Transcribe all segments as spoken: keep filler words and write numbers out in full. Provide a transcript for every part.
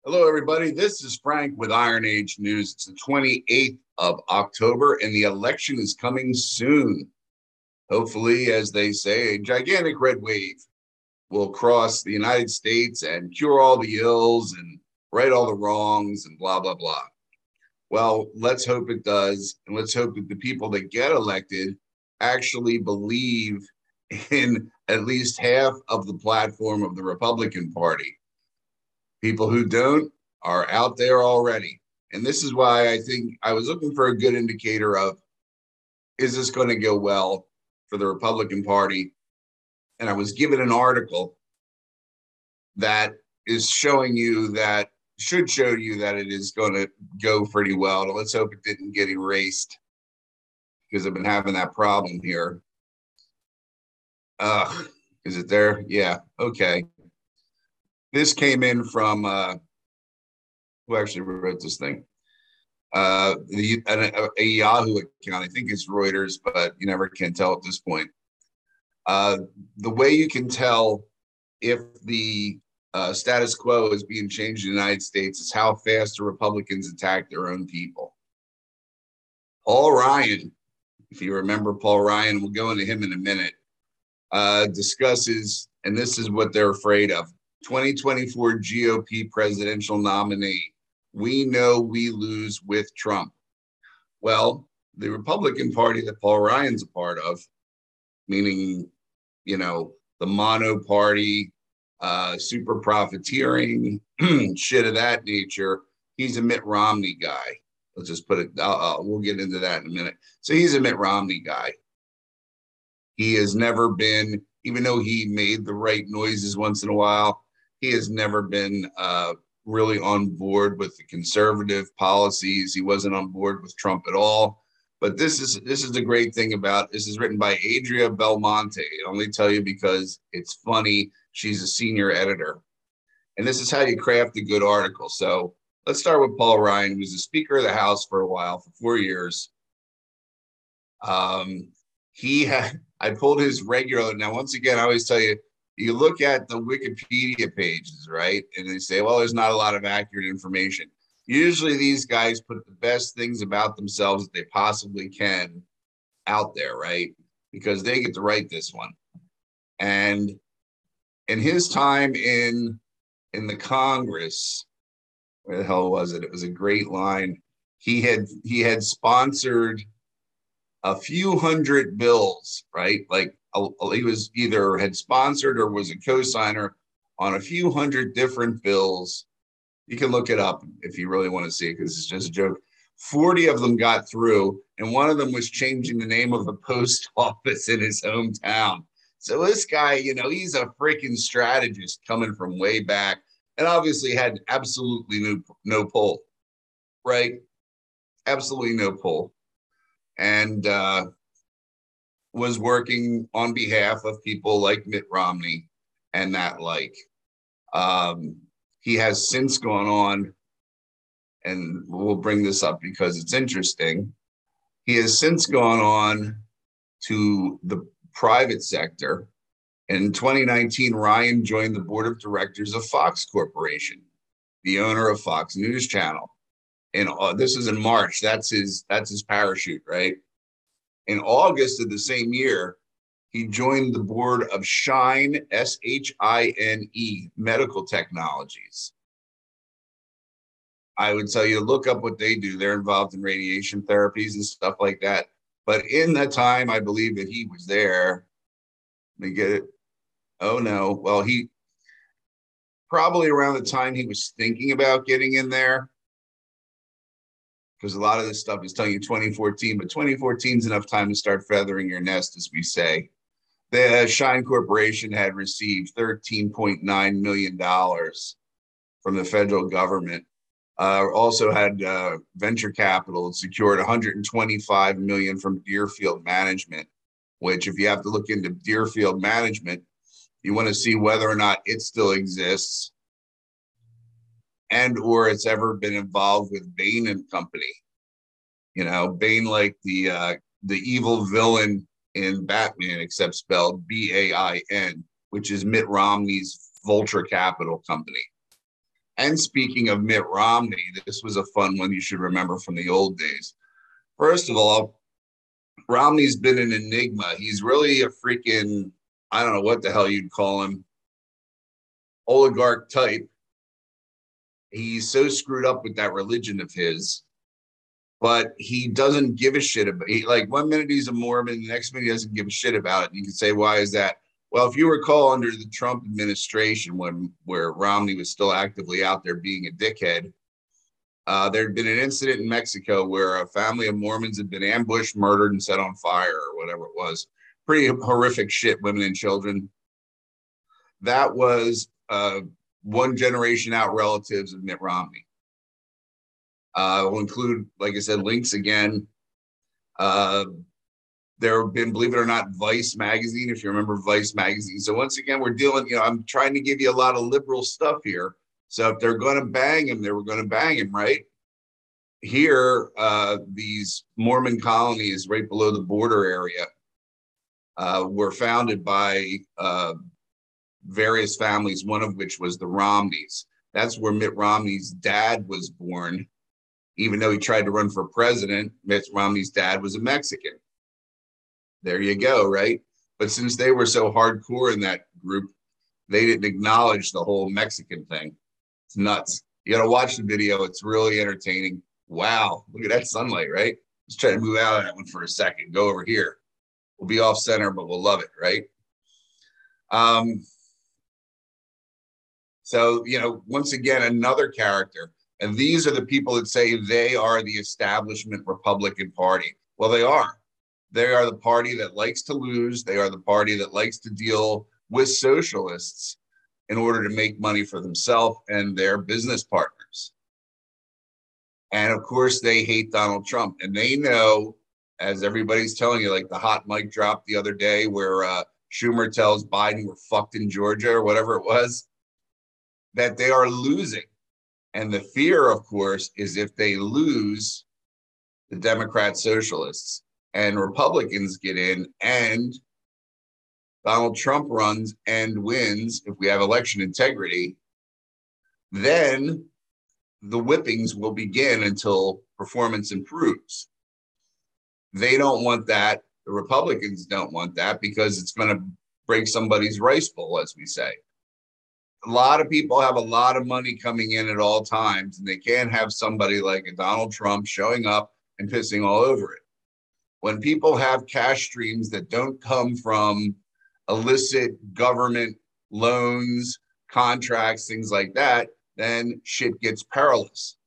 Hello, everybody. This is Frank with Iron Age News. It's the twenty-eighth of October, and the election is coming soon. Hopefully, as they say, a gigantic red wave will cross the United States and cure all the ills and right all the wrongs and blah, blah, blah. Well, let's hope it does. And let's hope that the people that get elected actually believe in at least half of the platform of the Republican Party. People who don't are out there already. And this is why I think I was looking for a good indicator of, is this going to go well for the Republican Party? And I was given an article that is showing you that, should show you that it is going to go pretty well. And let's hope it didn't get erased, because I've been having that problem here. Uh, is it there? Yeah. Okay. This came in from, uh, who actually wrote this thing? Uh, the, a, a Yahoo account. I think it's Reuters, but you never can tell at this point. Uh, the way you can tell if the uh, status quo is being changed in the United States is how fast the Republicans attack their own people. Paul Ryan, if you remember Paul Ryan, we'll go into him in a minute, uh, discusses, and this is what they're afraid of. twenty twenty-four G O P presidential nominee. We know we lose with Trump. Well, the Republican Party that Paul Ryan's a part of, meaning, you know, the mono party, uh, super profiteering, shit of that nature. He's a Mitt Romney guy. Let's just put it, uh, uh, we'll get into that in a minute. So he's a Mitt Romney guy. He has never been, even though he made the right noises once in a while, he has never been uh, really on board with the conservative policies. He wasn't on board with Trump at all. But this is this is the great thing about, this is written by Adria Belmonte. I only tell you because it's funny. She's a senior editor. And this is how you craft a good article. So let's start with Paul Ryan, who was the Speaker of the House for a while, for four years. Um, he had, I pulled his regular. Now, once again, I always tell you, you look at the Wikipedia pages, right? And they say, well, there's not a lot of accurate information. Usually these guys put the best things about themselves that they possibly can out there, right? Because they get to write this one. And in his time in, in the Congress, where the hell was it? It was a great line. He had, he had sponsored a few hundred bills, right? Like he was either had sponsored or was a co-signer on a few hundred different bills. You can look it up if you really want to see it, because it's just a joke. forty of them got through, and one of them was changing the name of the post office in his hometown. So this guy, you know, he's a freaking strategist coming from way back, and obviously had absolutely no, no pull, right? Absolutely no pull. And uh, was working on behalf of people like Mitt Romney and that like. Um, he has since gone on, and we'll bring this up because it's interesting. He has since gone on to the private sector. In twenty nineteen, Ryan joined the board of directors of Fox Corporation, the owner of Fox News Channel. And uh, this is in March. That's his, that's his parachute, right? In August of the same year, he joined the board of Shine, S H I N E, Medical Technologies. I would tell you to look up what they do. They're involved in radiation therapies and stuff like that. But in that time, I believe that he was there. Let me get it. Oh, no. Well, he probably around the time he was thinking about getting in there, because a lot of this stuff is telling you twenty fourteen, but twenty fourteen is enough time to start feathering your nest, as we say. The Shine Corporation had received thirteen point nine million dollars from the federal government. Uh, also had uh, venture capital, secured one hundred twenty-five million dollars from Deerfield Management, which, if you have to look into Deerfield Management, you want to see whether or not it still exists and or it's ever been involved with Bain and Company. You know, Bain, like the uh, the evil villain in Batman, except spelled B A I N, which is Mitt Romney's Vulture Capital Company. And speaking of Mitt Romney, this was a fun one you should remember from the old days. First of all, Romney's been an enigma. He's really a freaking, I don't know what the hell you'd call him, oligarch type. He's so screwed up with that religion of his, but he doesn't give a shit about it. Like one minute he's a Mormon, the next minute he doesn't give a shit about it. And you can say, why is that? Well, if you recall, under the Trump administration, when where Romney was still actively out there being a dickhead, uh, there had been an incident in Mexico where a family of Mormons had been ambushed, murdered, and set on fire, or whatever it was. Pretty horrific shit, women and children. That was uh, one generation out relatives of Mitt Romney. Uh, will include, like I said, links again. Uh, There have been, believe it or not, Vice magazine, if you remember Vice magazine. So once again, we're dealing, you know, I'm trying to give you a lot of liberal stuff here. So if they're going to bang him, they were going to bang him, right? Here, uh, these Mormon colonies right below the border area uh, were founded by uh, various families, one of which was the Romneys. That's where Mitt Romney's dad was born. Even though he tried to run for president, Mitt Romney's dad was a Mexican. There you go, right? But since they were so hardcore in that group, they didn't acknowledge the whole Mexican thing. It's nuts. You got to watch the video. It's really entertaining. Wow, look at that sunlight, right? Let's try to move out of that one for a second. Go over here. We'll be off center, but we'll love it, right? Um, so, you know, once again, another character. And these are the people that say they are the establishment Republican Party. Well, they are. They are the party that likes to lose. They are the party that likes to deal with socialists in order to make money for themselves and their business partners. And of course, they hate Donald Trump. And they know, as everybody's telling you, like the hot mic drop the other day where uh, Schumer tells Biden we're fucked in Georgia or whatever it was, that they are losing. And the fear, of course, is if they lose, the Democrat socialists and Republicans get in and Donald Trump runs and wins, if we have election integrity, then the whippings will begin until performance improves. They don't want that. The Republicans don't want that because it's going to break somebody's rice bowl, as we say. A lot of people have a lot of money coming in at all times, and they can't have somebody like a Donald Trump showing up and pissing all over it. When people have cash streams that don't come from illicit government loans, contracts, things like that, then shit gets perilous.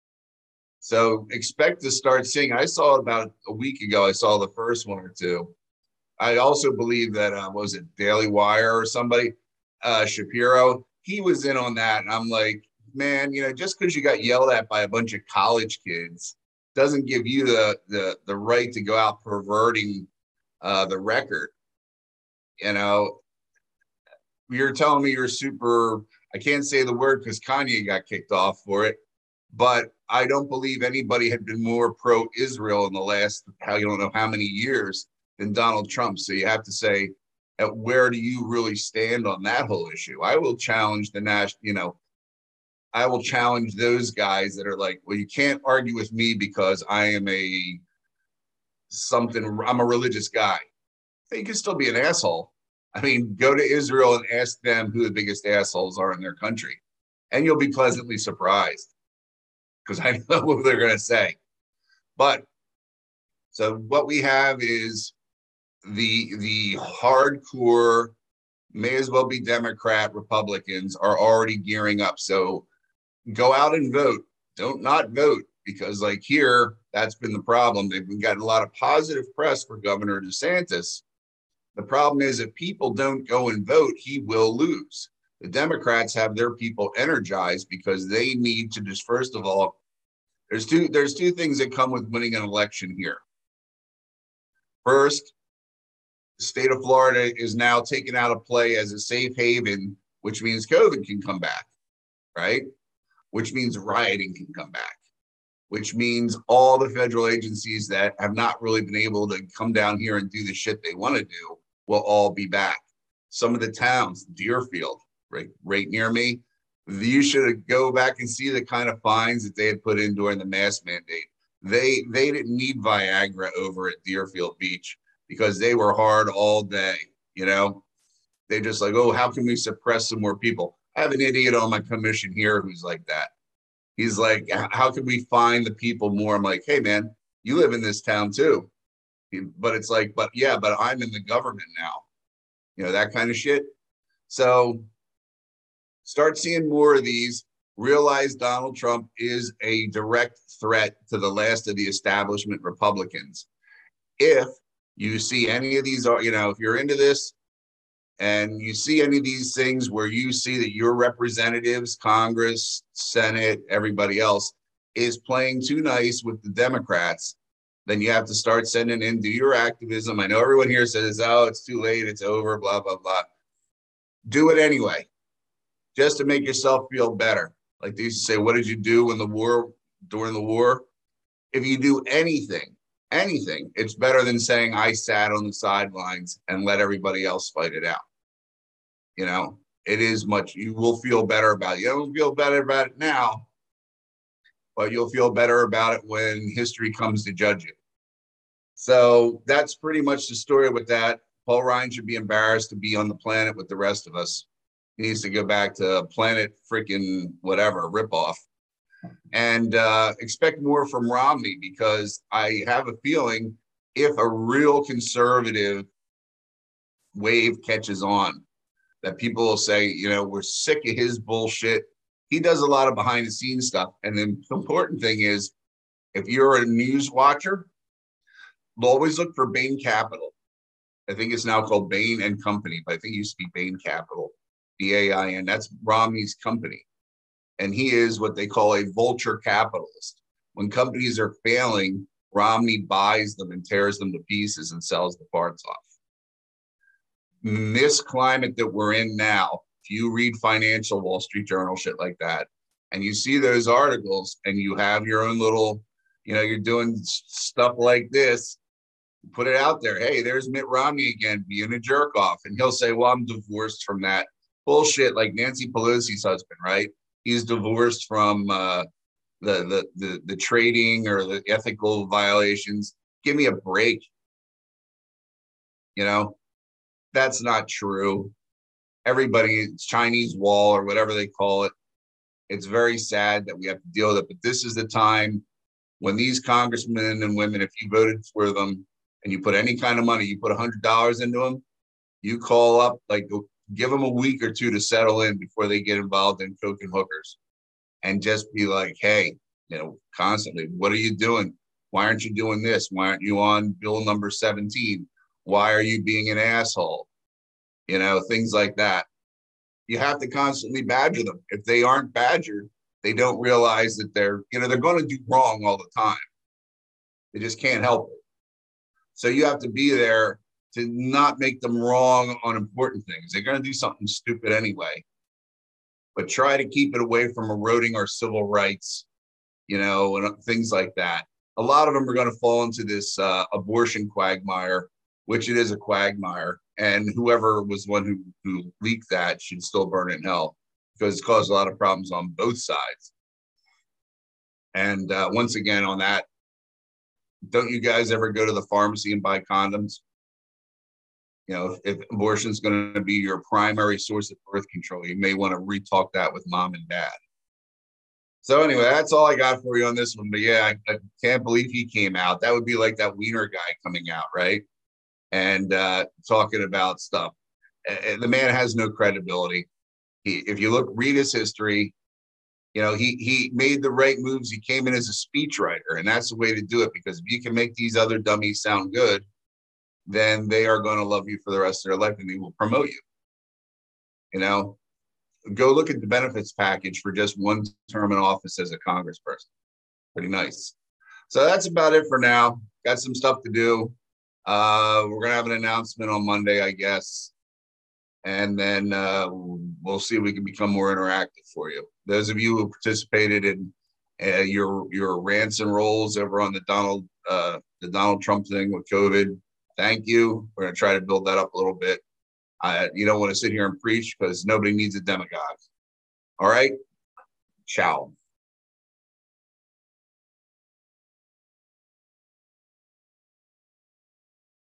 So expect to start seeing, I saw about a week ago, I saw the first one or two. I also believe that, uh, what was it, Daily Wire or somebody, uh, Shapiro, he was in on that. And I'm like, man, you know, just because you got yelled at by a bunch of college kids doesn't give you the the, the right to go out perverting uh, the record. You know, you're telling me you're super, I can't say the word because Kanye got kicked off for it, but I don't believe anybody had been more pro-Israel in the last, how you don't know how many years than Donald Trump. So you have to say, at where do you really stand on that whole issue? I will challenge the national, you know, I will challenge those guys that are like, well, you can't argue with me because I am a something, I'm a religious guy. You can still be an asshole. I mean, go to Israel and ask them who the biggest assholes are in their country, and you'll be pleasantly surprised because I know what they're going to say. But so what we have is the the hardcore, may as well be Democrat Republicans are already gearing up. So go out and vote. Don't not vote, because like here, that's been the problem. They've been gotten a lot of positive press for Governor DeSantis. The problem is if people don't go and vote, he will lose. The Democrats have their people energized because they need to just, first of all, there's two, there's two things that come with winning an election here. First, the state of Florida is now taken out of play as a safe haven, which means COVID can come back, right? Which means rioting can come back, which means all the federal agencies that have not really been able to come down here and do the shit they want to do will all be back. Some of the towns, Deerfield, right, right near me, You should go back and see the kind of fines that they had put in during the mask mandate. They they didn't need Viagra over at Deerfield Beach because they were hard all day. You know, they just like, oh, how can we suppress some more people? I have an idiot on my commission here who's like that. He's like, how can we find the people more? I'm like, hey man, you live in this town too. But it's like, but yeah, but I'm in the government now. You know, that kind of shit. So start seeing more of these. Realize Donald Trump is a direct threat to the last of the establishment Republicans. If you see any of these, you know, if you're into this and you see any of these things where you see that your representatives, Congress, Senate, everybody else is playing too nice with the Democrats, then you have to start sending in, do your activism. I know everyone here says, oh, it's too late, it's over, blah, blah, blah. Do it anyway, just to make yourself feel better. Like they used to say, what did you do when the war, during the war? If you do anything, anything, it's better than saying I sat on the sidelines and let everybody else fight it out. You know, it is much, you will feel better about it. You don't feel better about it now, but you'll feel better about it when history comes to judge you. So that's pretty much the story with that. Paul Ryan should be embarrassed to be on the planet with the rest of us. He needs to go back to planet freaking whatever, ripoff. And uh, expect more from Romney, because I have a feeling if a real conservative wave catches on, that people will say, you know, we're sick of his bullshit. He does a lot of behind the scenes stuff. And the important thing is, if you're a news watcher, always look for Bain Capital. I think it's now called Bain and Company, but I think it used to be Bain Capital, B A I N. That's Romney's company. And he is what they call a vulture capitalist. When companies are failing, Romney buys them and tears them to pieces and sells the parts off. In this climate that we're in now, if you read Financial Wall Street Journal, shit like that, and you see those articles and you have your own little, you know, you're doing stuff like this, put it out there. Hey, there's Mitt Romney again being a jerk off. And he'll say, well, I'm divorced from that bullshit, like Nancy Pelosi's husband, right? He's divorced from uh, the, the the the trading or the ethical violations. Give me a break. You know, that's not true. Everybody, Chinese wall or whatever they call it. It's very sad that we have to deal with it. But this is the time when these congressmen and women, if you voted for them and you put any kind of money, you put one hundred dollars into them, you call up, like, give them a week or two to settle in before they get involved in coke and hookers, and just be like, hey, you know, constantly, what are you doing? Why aren't you doing this? Why aren't you on bill number seventeen? Why are you being an asshole? You know, things like that. You have to constantly badger them. If they aren't badgered, they don't realize that they're, you know, they're going to do wrong all the time. They just can't help it. So you have to be there to not make them wrong on important things. They're going to do something stupid anyway, but try to keep it away from eroding our civil rights, you know, and things like that. A lot of them are going to fall into this uh, abortion quagmire, which it is a quagmire. And whoever was one who, who leaked that should still burn in hell, because it's caused a lot of problems on both sides. And uh, once again, on that, don't you guys ever go to the pharmacy and buy condoms? You know, if, if abortion is going to be your primary source of birth control, you may want to retalk that with mom and dad. So anyway, that's all I got for you on this one. But yeah, I, I can't believe he came out. That would be like that Wiener guy coming out, right? And uh, talking about stuff. And the man has no credibility. He, if you look, read his history, you know, he he made the right moves. He came in as a speechwriter, and that's the way to do it. Because if you can make these other dummies sound good, then they are going to love you for the rest of their life, and they will promote you. You know, go look at the benefits package for just one term in office as a congressperson. Pretty nice. So that's about it for now. Got some stuff to do. Uh, we're going to have an announcement on Monday, I guess. And then uh, we'll see if we can become more interactive for you. Those of you who participated in uh, your your rants and rolls over on the Donald uh, the Donald Trump thing with COVID, thank you. We're going to try to build that up a little bit. I, you don't want to sit here and preach, because nobody needs a demagogue. All right. Ciao.